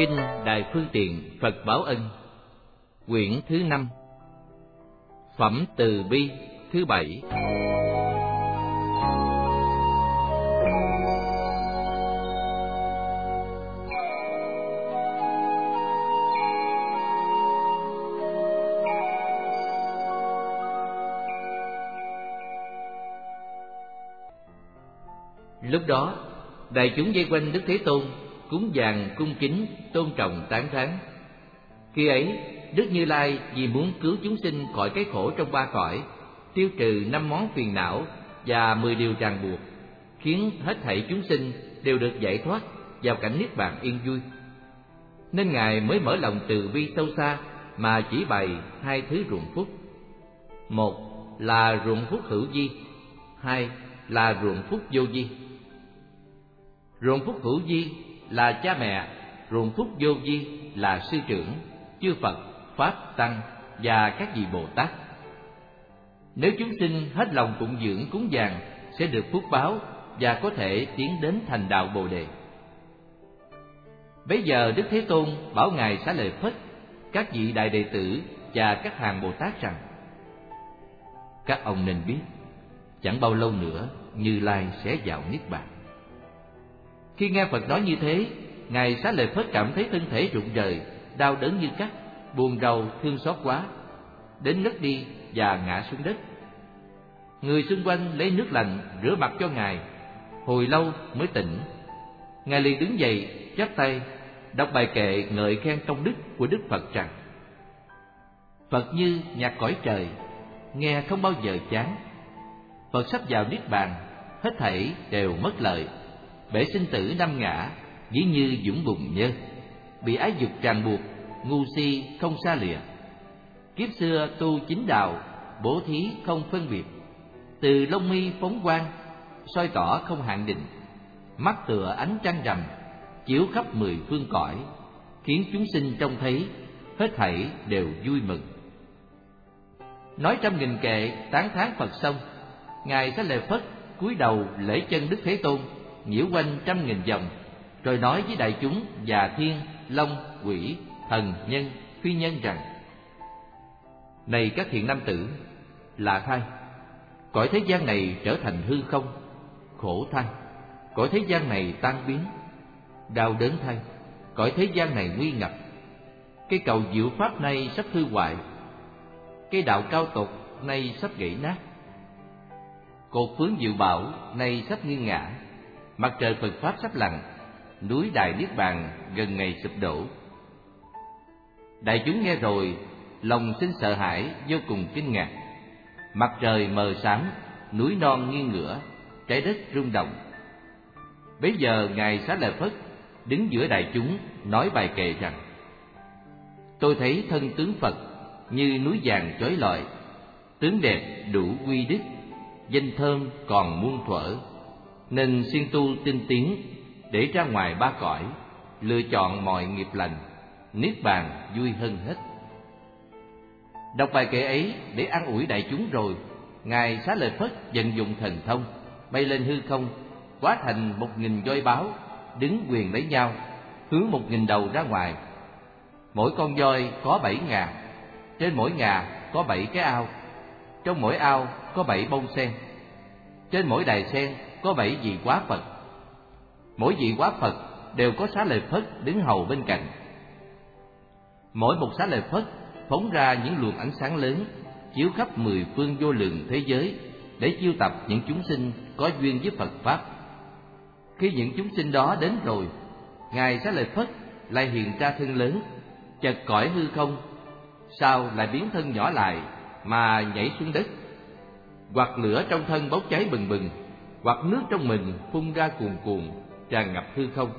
Kinh Đại Phương Tiện Phật Báo Ân, quyển thứ 5, Phẩm Từ Bi thứ 7. Lúc đó, đại chúng vây quanh Đức Thế Tôn, cúng dường cung kính, tôn trọng tán thán. Khi ấy, Đức Như Lai vì muốn cứu chúng sinh khỏi cái khổ trong ba cõi, tiêu trừ 5 món phiền não và 10 điều ràng buộc, khiến hết thảy chúng sinh đều được giải thoát vào cảnh niết bàn yên vui, nên Ngài mới mở lòng từ bi sâu xa mà chỉ bày 2 thứ ruộng phúc. Một là ruộng phúc hữu vi, 2 là ruộng phúc vô vi. Ruộng phúc hữu vi là cha mẹ, ruộng phúc vô vi là sư trưởng, chư Phật, Pháp, Tăng và các vị Bồ Tát. Nếu chúng sinh hết lòng phụng dưỡng cúng dường sẽ được phúc báo và có thể tiến đến thành đạo Bồ Đề. Bấy giờ Đức Thế Tôn bảo Ngài Xá Lợi Phất, các vị đại đệ tử và các hàng Bồ Tát rằng: các ông nên biết, chẳng bao lâu nữa Như Lai sẽ vào niết bàn. Khi nghe Phật nói như thế, Ngài Xá Lợi Phất cảm thấy thân thể rụng rời, đau đớn như cắt, buồn rầu thương xót quá, đến ngất đi và ngã xuống đất. Người xung quanh lấy nước lạnh rửa mặt cho Ngài, hồi lâu mới tỉnh. Ngài liền đứng dậy, chắp tay, đọc bài kệ ngợi khen công đức của Đức Phật rằng: Phật như nhạc cõi trời, nghe không bao giờ chán. Phật sắp vào niết bàn, hết thảy đều mất lợi. Bể sinh tử 5 ngã, ví như dũng bùn nhơ. Bị ái dục ràng buộc, ngu si không xa lìa. Kiếp xưa tu chính đạo, bố thí không phân biệt. Từ lông mi phóng quang, soi tỏ không hạn định. Mắt tựa ánh trăng rằm, chiếu khắp 10 phương cõi, khiến chúng sinh trông thấy, hết thảy đều vui mừng. Nói 100.000 kệ tán thán Phật xong, Ngài Xá Lợi Phất cúi đầu lễ chân Đức Thế Tôn, nhiễu quanh 100.000 vòng, rồi nói với đại chúng và thiên, long, quỷ, thần, nhân, phi nhân rằng: này các thiện nam tử, lạ thay, cõi thế gian này trở thành hư không, khổ thay, cõi thế gian này tan biến, đau đớn thay, cõi thế gian này nguy ngập. Cây cầu diệu pháp này sắp hư hoại, cây đạo cao tột nay sắp gãy nát, cột phướng diệu bảo nay sắp nghiêng ngã, mặt trời Phật pháp sắp lặn, núi Đại Niết Bàn gần ngày sụp đổ. Đại chúng nghe rồi, lòng sinh sợ hãi vô cùng kinh ngạc. Mặt trời mờ xám, núi non nghiêng ngửa, trái đất rung động. Bấy giờ Ngài Xá Lợi Phất đứng giữa đại chúng nói bài kệ rằng: tôi thấy thân tướng Phật như núi vàng chói lọi, tướng đẹp đủ quy đức, danh thơm còn muôn thuở, nên siêng tu tinh tiến để ra ngoài ba cõi, lựa chọn mọi nghiệp lành, niết bàn vui hơn hết. Đọc bài kệ ấy để an ủi đại chúng rồi, Ngài Xá Lợi Phất vận dụng thần thông, bay lên hư không, hóa thành 1.000 voi báo, đứng quyền lấy nhau, hướng 1.000 đầu ra ngoài. Mỗi con voi có 7 ngà, trên mỗi ngà có 7 cái ao, trong mỗi ao có 7 bông sen, trên mỗi đài sen có 7 vị quá Phật. Mỗi vị quá Phật đều có Xá Lợi Phất đứng hầu bên cạnh. Mỗi một Xá Lợi Phất phóng ra những luồng ánh sáng lớn, chiếu khắp 10 phương vô lượng thế giới, để chiêu tập những chúng sinh có duyên với Phật Pháp. Khi những chúng sinh đó đến rồi, Ngài Xá Lợi Phất lại hiện ra thân lớn, chật cõi hư không, sau lại biến thân nhỏ lại mà nhảy xuống đất. Hoặc lửa trong thân bốc cháy bừng bừng, hoặc nước trong mình phun ra cuồn cuộn, tràn ngập hư không.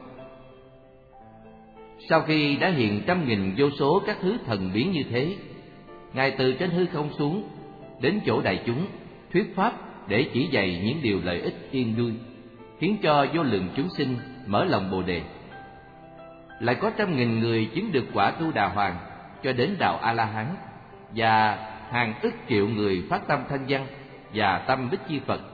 Sau khi đã hiện 100.000 vô số các thứ thần biến như thế, Ngài từ trên hư không xuống, đến chỗ đại chúng, thuyết pháp để chỉ dạy những điều lợi ích yên vui, khiến cho vô lượng chúng sinh mở lòng Bồ Đề. Lại có 100.000 người chứng được quả Tu Đà Hoàng cho đến đạo A-la-hán, và hàng ức triệu người phát tâm thanh văn và tâm Bích Chi Phật.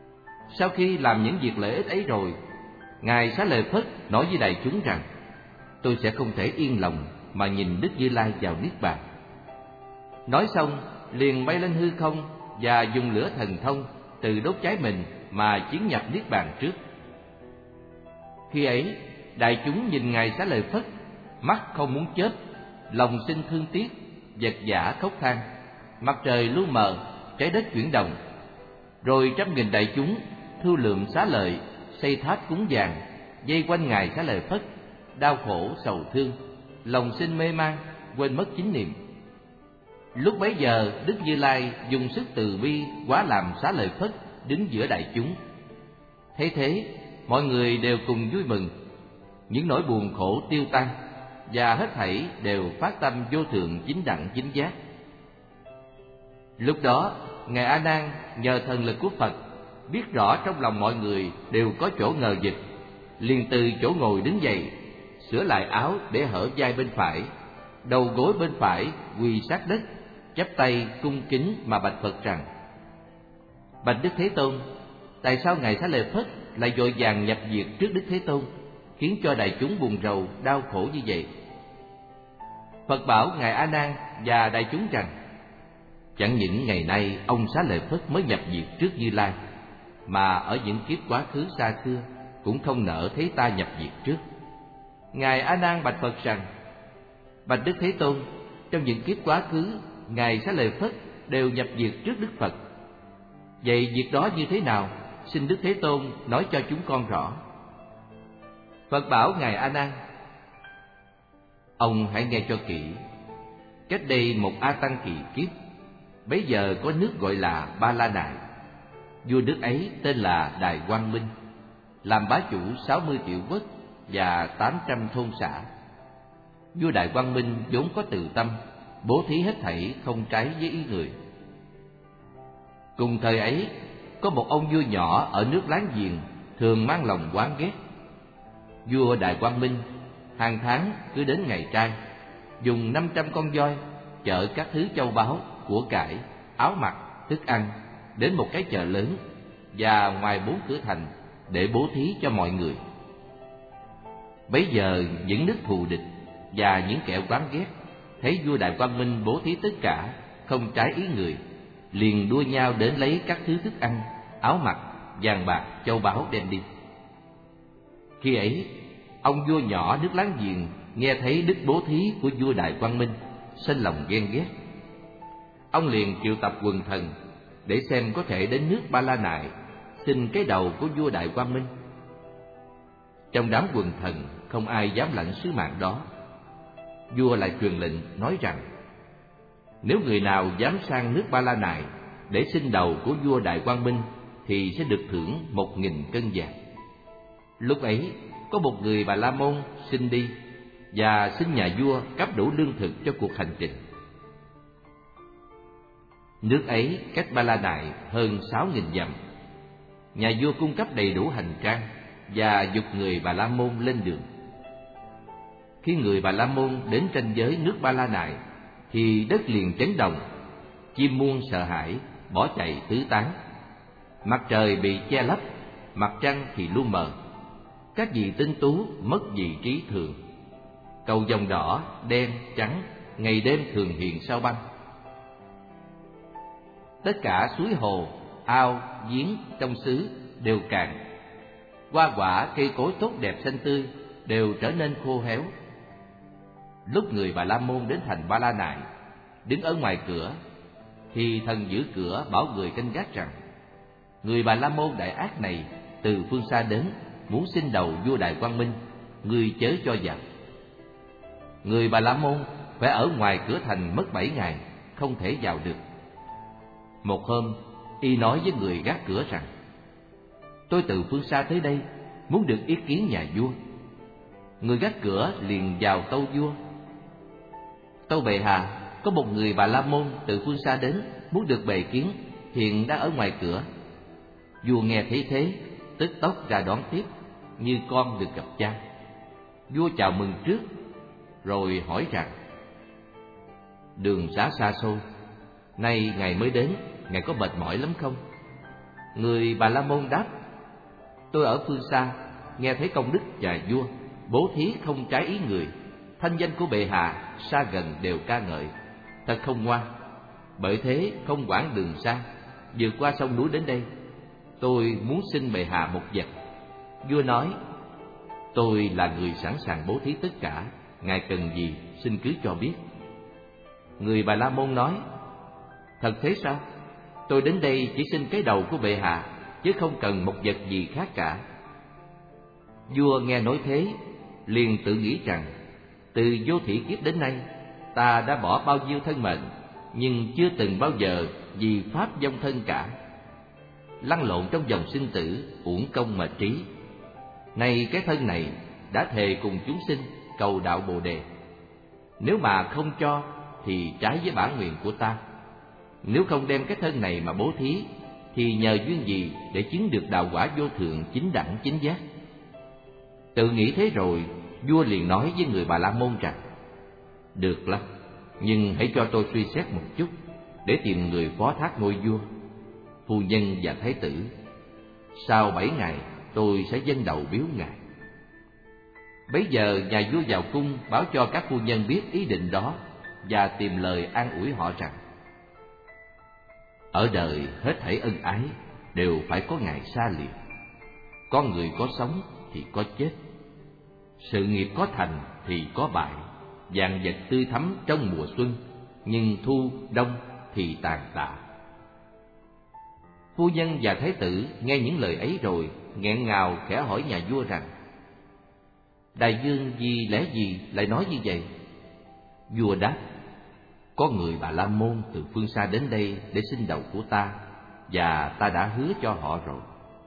Sau khi làm những việc lợi ích ấy rồi, Ngài Xá Lợi Phất nói với đại chúng rằng: tôi sẽ không thể yên lòng mà nhìn Đức Như Lai vào niết bàn. Nói xong, liền bay lên hư không và dùng lửa thần thông từ đốt cháy mình mà tiến nhập niết bàn trước. Khi ấy, đại chúng nhìn Ngài Xá Lợi Phất, mắt không muốn chớp, lòng sinh thương tiếc, vật vã khóc than. Mặt trời lu mờ, trái đất chuyển động. Rồi 100.000 đại chúng thu lượm xá lợi, xây tháp cúng dường, vây quanh Ngài Xá Lợi Phất, đau khổ sầu thương, lòng sinh mê man, quên mất chính niệm. Lúc bấy giờ, Đức Như Lai dùng sức từ bi hóa làm Xá Lợi Phất đứng giữa đại chúng. Thấy thế, mọi người đều cùng vui mừng, những nỗi buồn khổ tiêu tan, và hết thảy đều phát tâm vô thượng chính đẳng chính giác. Lúc đó, Ngài A Nan nhờ thần lực của Phật biết rõ trong lòng mọi người đều có chỗ ngờ vực, liền từ chỗ ngồi đứng dậy, sửa lại áo để hở vai bên phải, đầu gối bên phải quỳ sát đất, chắp tay cung kính mà bạch Phật rằng: Bạch Đức Thế Tôn, tại sao Ngài Xá Lợi Phất lại vội vàng nhập diệt trước Đức Thế Tôn, khiến cho đại chúng buồn rầu đau khổ như vậy? Phật bảo Ngài A Nan và đại chúng rằng: chẳng những ngày nay ông Xá Lợi Phất mới nhập diệt trước Như Lai, mà ở những kiếp quá khứ xa xưa cũng không nỡ thấy ta nhập diệt trước. Ngài A Nan bạch Phật rằng: Bạch Đức Thế Tôn, trong những kiếp quá khứ, Ngài Xá Lợi Phất đều nhập diệt trước Đức Phật. Vậy việc đó như thế nào? Xin Đức Thế Tôn nói cho chúng con rõ. Phật bảo Ngài A Nan: ông hãy nghe cho kỹ. Cách đây một A Tăng kỳ kiếp, bấy giờ có nước gọi là Ba La Nại. Vua nước ấy tên là Đài Quang Minh, làm bá chủ 60 triệu quốc và 800 thôn xã. Vua Đài Quang Minh vốn có từ tâm, bố thí hết thảy không trái với ý người. Cùng thời ấy, có một ông vua nhỏ ở nước láng giềng thường mang lòng oán ghét. Vua Đài Quang Minh hàng tháng cứ đến ngày trai, dùng 500 con voi chở các thứ châu báu, của cải, áo mặc, thức ăn đến một cái chợ lớn và ngoài 4 cửa thành để bố thí cho mọi người. Bấy giờ những nước thù địch và những kẻ oán ghét thấy vua Đại Quang Minh bố thí tất cả không trái ý người, liền đua nhau đến lấy các thứ thức ăn, áo mặc, vàng bạc, châu báu đem đi. Khi ấy, ông vua nhỏ nước láng giềng nghe thấy đức bố thí của vua Đại Quang Minh, sinh lòng ghen ghét. Ông liền triệu tập quần thần để xem có thể đến nước Ba La Nại xin cái đầu của vua Đại Quang Minh. Trong đám quần thần không ai dám lãnh sứ mạng đó. Vua lại truyền lệnh nói rằng: nếu người nào dám sang nước Ba La Nại để xin đầu của vua Đại Quang Minh thì sẽ được thưởng 1000 cân vàng. Lúc ấy có một người Bà La Môn xin đi và xin nhà vua cấp đủ lương thực cho cuộc hành trình. Nước ấy cách Ba La Nại hơn 6000 dặm. Nhà vua cung cấp đầy đủ hành trang và giục người Bà La Môn lên đường. Khi người Bà La Môn đến ranh giới nước Ba La Nại thì đất liền chấn động, chim muông sợ hãi bỏ chạy tứ tán. Mặt trời bị che lấp, mặt trăng thì lu mờ. Các vị tinh tú mất vị trí thường. Cầu vồng đỏ, đen, trắng ngày đêm thường hiện sao băng. Tất cả suối hồ, ao, giếng trong xứ đều cạn. Hoa quả, cây cối tốt đẹp xanh tươi đều trở nên khô héo. Lúc người Bà La Môn đến thành Ba La Nại, đứng ở ngoài cửa, thì thần giữ cửa bảo người canh gác rằng: người Bà La Môn đại ác này từ phương xa đến, muốn xin đầu vua Đại Quang Minh, ngươi chớ cho vào. Người Bà La Môn phải ở ngoài cửa thành mất 7 ngày, không thể vào được. Một hôm, y nói với người gác cửa rằng: tôi từ phương xa tới đây, muốn được ý kiến nhà vua. Người gác cửa liền vào tâu vua: tâu bệ hạ, có một người Bà La Môn từ phương xa đến, muốn được bề kiến, hiện đang ở ngoài cửa. Vua nghe thấy thế, tức tốc ra đón tiếp, như con được gặp cha. Vua chào mừng trước, rồi hỏi rằng: đường xá xa xôi, nay ngài mới đến, ngài có mệt mỏi lắm không? Người Bà La Môn đáp: tôi ở phương xa, nghe thấy công đức và vua bố thí không trái ý người, thanh danh của bệ hạ xa gần đều ca ngợi, thật không ngoan. Bởi thế không quản đường xa, vượt qua sông núi đến đây. Tôi muốn xin bệ hạ một vật. Vua nói: tôi là người sẵn sàng bố thí tất cả, ngài cần gì xin cứ cho biết. Người Bà La Môn nói: thật thế sao? Tôi đến đây chỉ xin cái đầu của bệ hạ, chứ không cần một vật gì khác cả. Vua nghe nói thế, liền tự nghĩ rằng: từ vô thủy kiếp đến nay, ta đã bỏ bao nhiêu thân mệnh, nhưng chưa từng bao giờ vì pháp vong thân cả. Lăn lộn trong dòng sinh tử, uổng công mệt trí. Nay cái thân này đã thề cùng chúng sinh cầu đạo Bồ Đề. Nếu mà không cho thì trái với bản nguyện của ta. Nếu không đem cái thân này mà bố thí, thì nhờ duyên gì để chứng được đạo quả vô thượng chính đẳng chính giác? Tự nghĩ thế rồi, vua liền nói với người Bà La Môn rằng: được lắm, nhưng hãy cho tôi suy xét một chút, để tìm người phó thác ngôi vua, phu nhân và thái tử. Sau 7 ngày tôi sẽ dâng đầu biếu ngài. Bấy giờ nhà vua vào cung báo cho các phu nhân biết ý định đó, và tìm lời an ủi họ rằng: ở đời hết thảy ân ái đều phải có ngày xa lìa. Con người có sống thì có chết, sự nghiệp có thành thì có bại. Vạn vật tươi thắm trong mùa xuân, nhưng thu đông thì tàn tạ. Phu nhân và thái tử nghe những lời ấy rồi, nghẹn ngào khẽ hỏi nhà vua rằng: đại vương vì lẽ gì lại nói như vậy? Vua đáp: có người Bà La Môn từ phương xa đến đây để xin đầu của ta, và ta đã hứa cho họ rồi.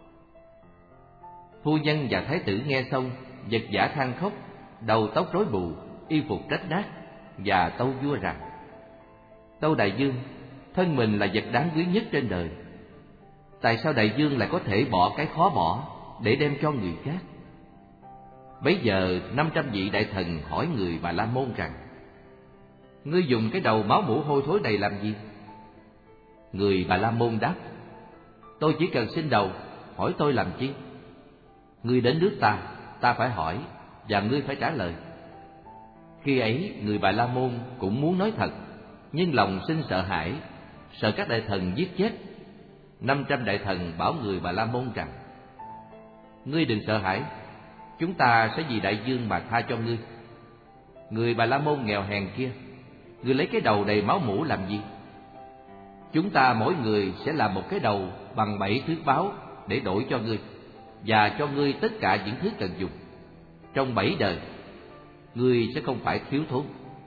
Phu nhân và thái tử nghe xong, vật vã than khóc, đầu tóc rối bù, y phục rách nát, và tâu vua rằng: tâu đại vương, thân mình là vật đáng quý nhất trên đời. Tại sao đại vương lại có thể bỏ cái khó bỏ để đem cho người khác? Bấy giờ 500 vị đại thần hỏi người Bà La Môn rằng: ngươi dùng cái đầu máu mủ hôi thối này làm gì? Người Bà La Môn đáp: tôi chỉ cần xin đầu, hỏi tôi làm chi? Ngươi đến nước ta phải hỏi, và ngươi phải trả lời. Khi ấy người Bà La Môn cũng muốn nói thật, nhưng lòng sinh sợ hãi, sợ các đại thần giết chết. 500 đại thần bảo người Bà La Môn rằng: ngươi đừng sợ hãi, chúng ta sẽ vì đại vương mà tha cho ngươi. Người Bà La Môn nghèo hèn kia, ngươi lấy cái đầu đầy máu mủ làm gì? Chúng ta mỗi người sẽ làm một cái đầu bằng 7 thước báo để đổi cho ngươi, và cho ngươi tất cả những thứ cần dùng. Trong 7 đời, ngươi sẽ không phải thiếu thốn.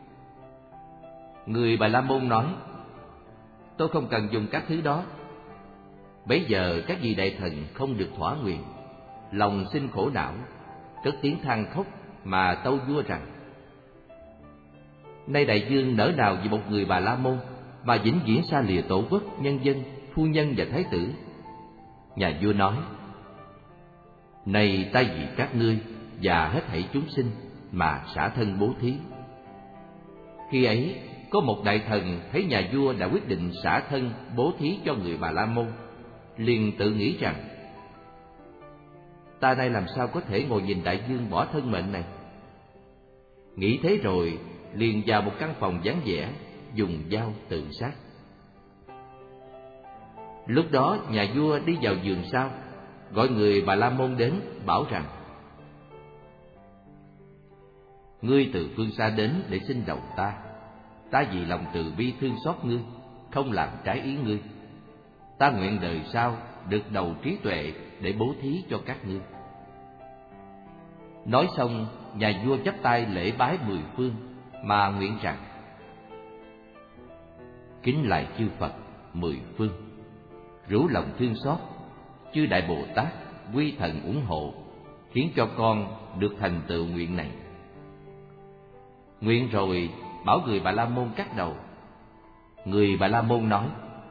Người Bà La Môn nói: tôi không cần dùng các thứ đó. Bấy giờ các vị đại thần không được thỏa nguyện, lòng sinh khổ não, cất tiếng than khóc mà tâu vua rằng: nay đại vương nỡ nào vì một người Bà La Môn mà vĩnh viễn xa lìa tổ quốc, nhân dân, phu nhân và thái tử? Nhà vua nói: nay ta vì các ngươi và hết thảy chúng sinh mà xả thân bố thí. Khi ấy có một đại thần thấy nhà vua đã quyết định xả thân bố thí cho người Bà La Môn, liền tự nghĩ rằng: ta nay làm sao có thể ngồi nhìn đại vương bỏ thân mệnh này? Nghĩ thế rồi liền vào một căn phòng vắng vẻ, dùng dao tự sát. Lúc đó nhà vua đi vào giường sau, gọi người Bà La Môn đến, bảo rằng: ngươi từ phương xa đến để xin đầu ta vì lòng từ bi thương xót ngươi, không làm trái ý ngươi. Ta nguyện đời sau được đầu trí tuệ để bố thí cho các ngươi. Nói xong, nhà vua chắp tay lễ bái 10 phương mà nguyện rằng: kính lạy chư Phật 10 phương, rủ lòng thương xót, chư Đại Bồ Tát quy thần ủng hộ, khiến cho con được thành tựu nguyện này. Nguyện rồi bảo người Bà La Môn cắt đầu. Người Bà La Môn nói: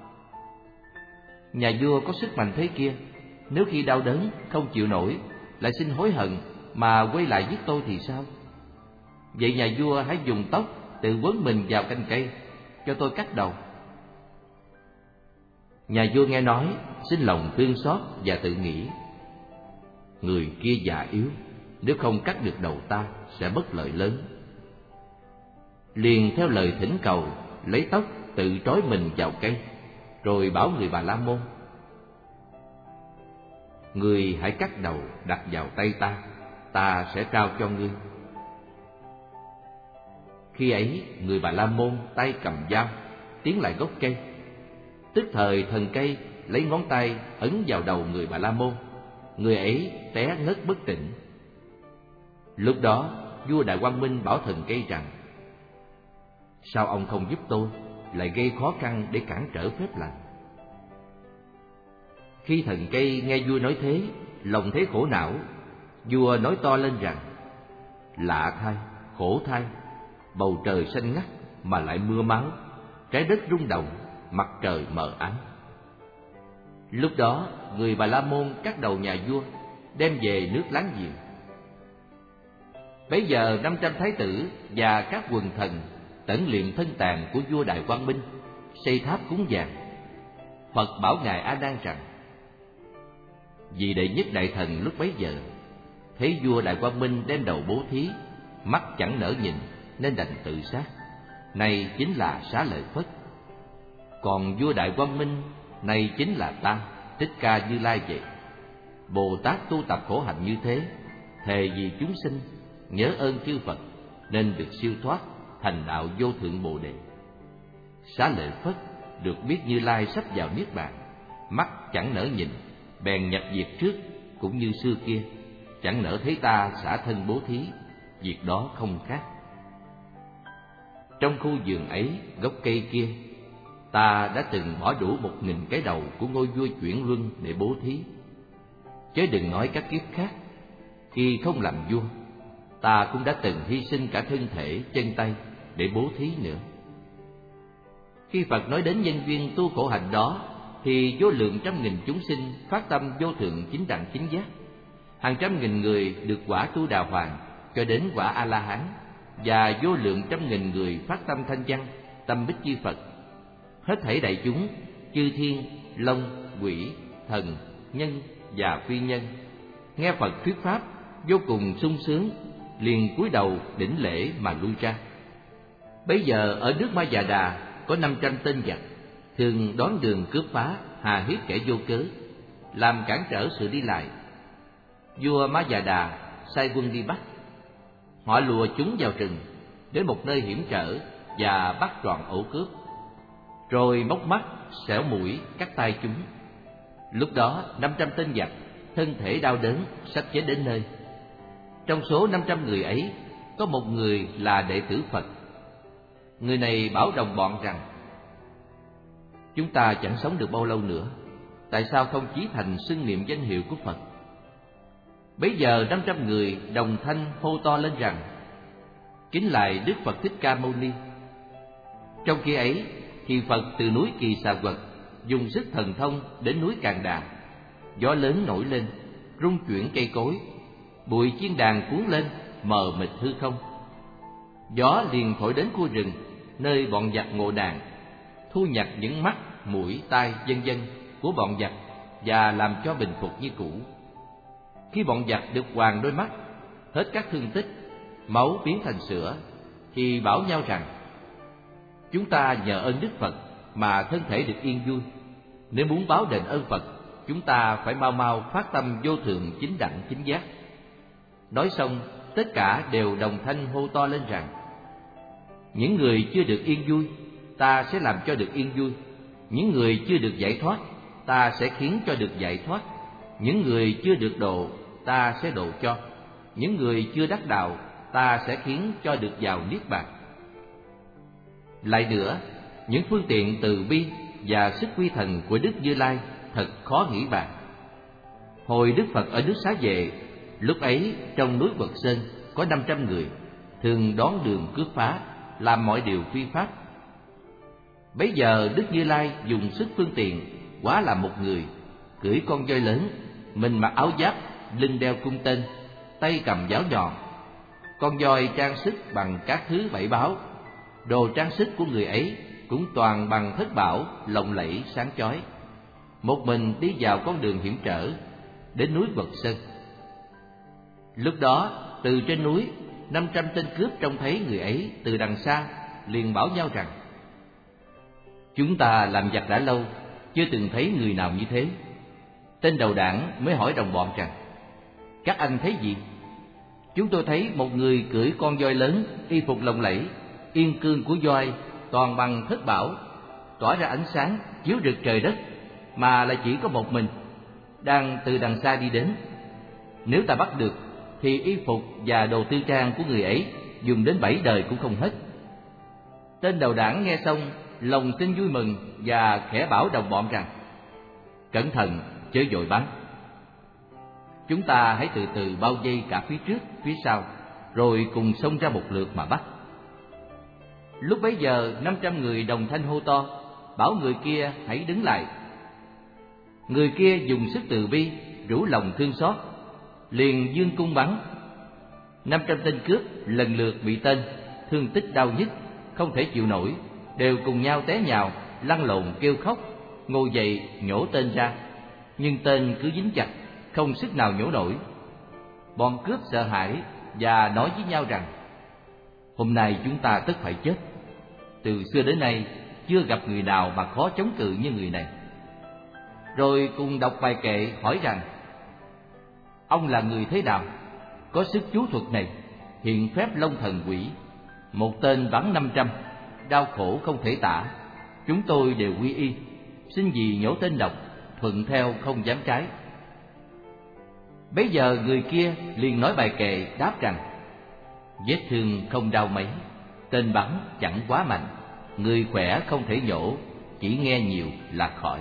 nhà vua có sức mạnh thế kia, nếu khi đau đớn không chịu nổi lại xin hối hận mà quay lại giết tôi thì sao? Vậy nhà vua hãy dùng tóc tự quấn mình vào cành cây, cho tôi cắt đầu. Nhà vua nghe nói, xin lòng thương xót và tự nghĩ: người kia già yếu, nếu không cắt được đầu ta sẽ bất lợi lớn. liền theo lời thỉnh cầu lấy tóc tự trói mình vào cây, rồi bảo người Bà La Môn: "Ngươi hãy cắt đầu đặt vào tay ta, ta sẽ trao cho ngươi." Khi ấy người Bà La Môn tay cầm dao tiến lại gốc cây, tức thời thần cây lấy ngón tay ấn vào đầu người Bà La Môn, người ấy té ngất bất tỉnh. Lúc đó vua Đại Quang Minh bảo thần cây rằng: "Sao ông không giúp tôi, lại gây khó khăn để cản trở phép lành?" Khi thần cây nghe vua nói thế, lòng thấy khổ não. Vua nói to lên rằng: "Lạ thay, khổ thay, bầu trời xanh ngắt mà lại mưa máu, trái đất rung động, mặt trời mờ ám." Lúc đó người Bà La Môn cắt đầu nhà vua, đem về nước láng giềng. Bấy giờ 500 thái tử và các quần thần tẩn liệm thân tàn của vua Đại Quang Minh, xây tháp cúng vàng. Phật bảo ngài A Nan rằng: "Vị đệ nhất đại thần lúc bấy giờ thấy vua Đại Quang Minh đem đầu bố thí, mắt chẳng nỡ nhìn nên đành tự sát. Này chính là Xá Lợi Phất. Còn vua Đại Quang Minh này chính là ta, Thích Ca Như Lai vậy. Bồ Tát tu tập khổ hạnh như thế, thề vì chúng sinh, nhớ ơn chư Phật, nên được siêu thoát, thành đạo vô thượng Bồ Đề. Xá Lợi Phất được biết Như Lai sắp vào niết bàn, mắt chẳng nỡ nhìn, bèn nhập diệt trước, cũng như xưa kia, chẳng nỡ thấy ta xả thân bố thí, việc đó không khác. Trong khu vườn ấy, gốc cây kia, ta đã từng bỏ đủ 1000 cái đầu của ngôi vua chuyển luân để bố thí. Chớ đừng nói các kiếp khác, khi không làm vua, ta cũng đã từng hy sinh cả thân thể, chân tay để bố thí nữa." Khi Phật nói đến nhân duyên tu khổ hạnh đó, thì vô lượng trăm nghìn chúng sinh phát tâm vô thượng chính đẳng chính giác. Hàng trăm nghìn người được quả tu đà hoàng cho đến quả A La Hán, và vô lượng trăm nghìn người phát tâm thanh văn, tâm bích chi Phật. Hết thảy đại chúng, chư thiên, long, quỷ, thần, nhân và phi nhân, nghe Phật thuyết pháp vô cùng sung sướng, liền cúi đầu đảnh lễ mà lui ra. Bấy giờ ở nước Ma Già Đà có 500 tên giặc, thường đón đường cướp phá, hà hiếp kẻ vô cớ, làm cản trở sự đi lại. Vua Ma Già Đà sai quân đi bắt. Họ lùa chúng vào rừng, đến một nơi hiểm trở và bắt trọn ổ cướp, rồi móc mắt, xẻo mũi, cắt tay chúng. Lúc đó 500 tên giặc thân thể đau đớn, sắp chết đến nơi. Trong số 500 người ấy, có một người là đệ tử Phật. Người này bảo đồng bọn rằng: "Chúng ta chẳng sống được bao lâu nữa, tại sao không chí thành xưng niệm danh hiệu của Phật?" Bấy giờ 500 người đồng thanh hô to lên rằng: "Kính lạy Đức Phật Thích Ca Mâu Ni." Trong khi ấy thì Phật từ núi Kỳ Xà Quật dùng sức thần thông đến núi Càn Đà. Gió lớn nổi lên, rung chuyển cây cối, bụi chiên đàn cuốn lên, mờ mịt hư không. Gió liền thổi đến khu rừng, nơi bọn giặc ngộ đàn, thu nhặt những mắt, mũi, tai, vân vân của bọn giặc và làm cho bình phục như cũ. Khi bọn giặc được hoàn đôi mắt, hết các thương tích, máu biến thành sữa, thì bảo nhau rằng: "Chúng ta nhờ ơn Đức Phật mà thân thể được yên vui. Nếu muốn báo đền ơn Phật, chúng ta phải mau mau phát tâm vô thượng chính đẳng chính giác." Nói xong, tất cả đều đồng thanh hô to lên rằng: "Những người chưa được yên vui, ta sẽ làm cho được yên vui. Những người chưa được giải thoát, ta sẽ khiến cho được giải thoát. Những người chưa được độ, ta sẽ độ cho. Những người chưa đắc đạo, ta sẽ khiến cho được vào niết bàn." Lại nữa, những phương tiện từ bi và sức quy thần của Đức Như Lai thật khó nghĩ bàn. Hồi Đức Phật ở nước Xá Vệ, lúc ấy trong núi Quật Sơn có 500 người, thường đón đường cướp phá, làm mọi điều phi pháp. Bấy giờ Đức Như Lai dùng sức phương tiện, hóa là một người, cưỡi con voi lớn, mình mặc áo giáp, lưng đeo cung tên, tay cầm giáo nhọn. Con voi trang sức bằng các thứ bảy báu. Đồ trang sức của người ấy cũng toàn bằng thất bảo, lộng lẫy sáng chói. Một mình đi vào con đường hiểm trở, đến núi Quật Sơn. Lúc đó từ trên núi, 500 tên cướp trông thấy người ấy từ đằng xa, liền bảo nhau rằng: chúng ta làm giặc đã lâu, chưa từng thấy người nào như thế. Tên đầu đảng mới hỏi đồng bọn rằng: các anh thấy gì? Chúng tôi thấy một người cưỡi con voi lớn, y phục lộng lẫy, yên cương của voi toàn bằng thất bảo, tỏa ra ánh sáng chiếu rực trời đất, mà lại chỉ có một mình, đang từ đằng xa đi đến. Nếu ta bắt được thì y phục và đồ tư trang của người ấy dùng đến 7 đời cũng không hết. Tên đầu đảng nghe xong, lòng sinh vui mừng và khẽ bảo đồng bọn rằng: cẩn thận, chớ vội bắn. Chúng ta hãy từ từ bao vây cả phía trước, phía sau, rồi cùng xông ra một lượt mà bắt. Lúc bấy giờ 500 người đồng thanh hô to, bảo người kia hãy đứng lại. Người kia dùng sức từ bi, rủ lòng thương xót, liền giương cung bắn. 500 tên cướp lần lượt bị tên, thương tích đau nhức, không thể chịu nổi, đều cùng nhau té nhào, lăn lộn kêu khóc, ngồi dậy nhổ tên ra, nhưng tên cứ dính chặt, không sức nào nhổ nổi. Bọn cướp sợ hãi và nói với nhau rằng: hôm nay chúng ta tất phải chết. Từ xưa đến nay chưa gặp người nào mà khó chống cự như người này. Rồi cùng đọc bài kệ hỏi rằng: ông là người thế nào? Có sức chú thuật này, hiện phép long thần quỷ, một tên bắn 500, đau khổ không thể tả. Chúng tôi đều quy y, xin vì nhổ tên độc, thuận theo không dám trái. Bấy giờ người kia liền nói bài kệ đáp rằng: vết thương không đau mấy, tên bắn chẳng quá mạnh, người khỏe không thể nhổ, chỉ nghe nhiều là khỏi.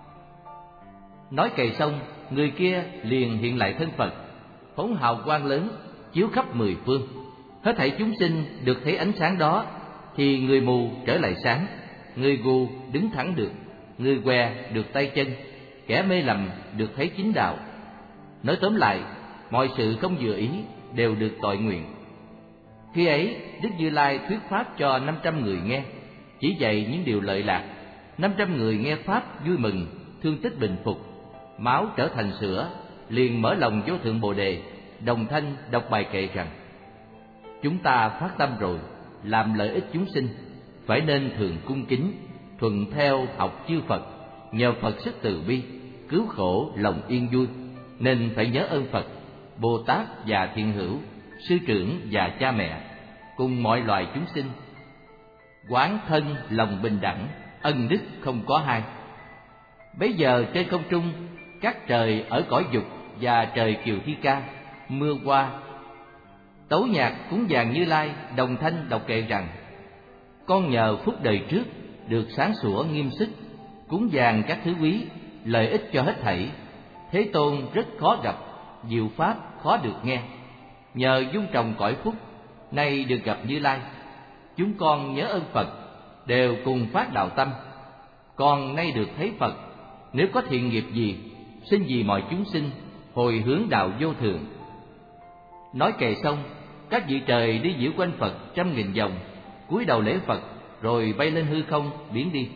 Nói kệ xong, người kia liền hiện lại thân Phật, phóng hào quang lớn chiếu khắp 10 phương. Hết thảy chúng sinh được thấy ánh sáng đó, thì người mù trở lại sáng, người gù đứng thẳng được, người què được tay chân, kẻ mê lầm được thấy chính đạo. Nói tóm lại, mọi sự không vừa ý đều được tội nguyện. Khi ấy, Đức Như Lai thuyết pháp cho 500 người nghe, chỉ dạy những điều lợi lạc. 500 người nghe pháp vui mừng, thương tích bình phục, máu trở thành sữa, liền mở lòng vô thượng Bồ đề, đồng thanh đọc bài kệ rằng: chúng ta phát tâm rồi, làm lợi ích chúng sinh, phải nên thường cung kính, thuận theo học chư Phật, nhờ Phật sức từ bi, cứu khổ lòng yên vui, nên phải nhớ ơn Phật, Bồ Tát và Thiện Hữu, sư trưởng và cha mẹ, cùng mọi loài chúng sinh. Quán thân lòng bình đẳng, ân đức không có hai. Bấy giờ trên không trung, các trời ở cõi dục và trời Kiều Thi Ca, mưa qua. Tấu nhạc cúng dường Như Lai đồng thanh đọc kệ rằng: con nhờ phúc đời trước được sáng sủa nghiêm sức, cúng dường các thứ quý, lợi ích cho hết thảy. Thế Tôn rất khó gặp, diệu pháp khó được nghe. Nhờ dung trồng cõi phúc, nay được gặp Như Lai. Chúng con nhớ ơn Phật, đều cùng phát đạo tâm. Con nay được thấy Phật, nếu có thiện nghiệp gì, xin vì mọi chúng sinh hồi hướng đạo vô thượng. Nói kệ xong, các vị trời đi diễu quanh Phật 100.000 vòng, cúi đầu lễ Phật, rồi bay lên hư không biến đi.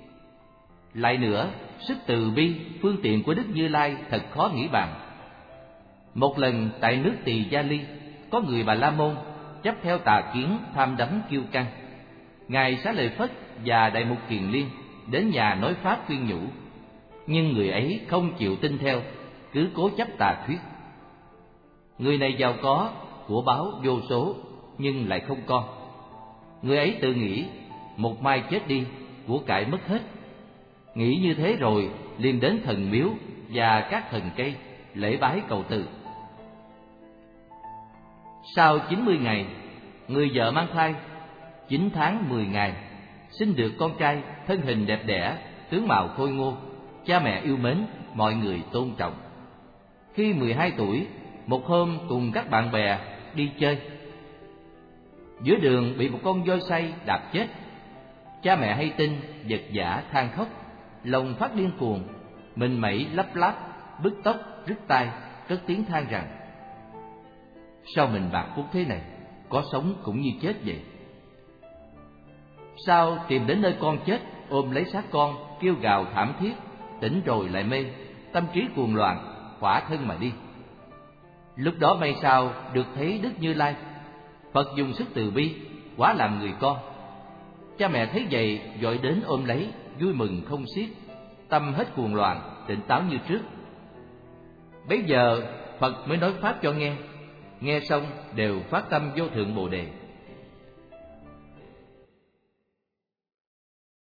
Lại nữa, sức từ bi phương tiện của Đức Như Lai thật khó nghĩ bàn. Một lần tại nước Tỳ Gia Ly, có người Bà La Môn chấp theo tà kiến tham đắm kiêu căng. Ngài Xá Lợi Phất và Đại Mục Kiền Liên đến nhà nói pháp khuyên nhủ, nhưng người ấy không chịu tin theo, cứ cố chấp tà thuyết. Người này giàu có, của báu vô số, nhưng lại không con. Người ấy tự nghĩ, một mai chết đi, của cải mất hết. Nghĩ như thế rồi, liền đến thần miếu và các thần cây lễ bái cầu từ. Sau 90 ngày, người vợ mang thai, 9 tháng 10 ngày, sinh được con trai thân hình đẹp đẽ, tướng mạo khôi ngô, cha mẹ yêu mến, mọi người tôn trọng. Khi 12 tuổi, một hôm cùng các bạn bè đi chơi, giữa đường bị một con voi xay đạp chết. Cha mẹ hay tin, vật vã than khóc, lòng phát điên cuồng, mình mẩy lắp láp, bứt tóc rứt tai, cất tiếng than rằng: sao mình bạc phúc thế này, có sống cũng như chết vậy. Sau tìm đến nơi con chết, ôm lấy xác con, kêu gào thảm thiết, tỉnh rồi lại mê, tâm trí cuồng loạn, khỏa thân mà đi. Lúc đó may sao được thấy Đức Như Lai. Phật dùng sức từ bi hóa làm người con. Cha mẹ thấy vậy vội đến ôm lấy, vui mừng không xiết, tâm hết cuồng loạn, tỉnh táo như trước. Bấy giờ Phật mới nói pháp cho nghe xong đều phát tâm vô thượng Bồ đề.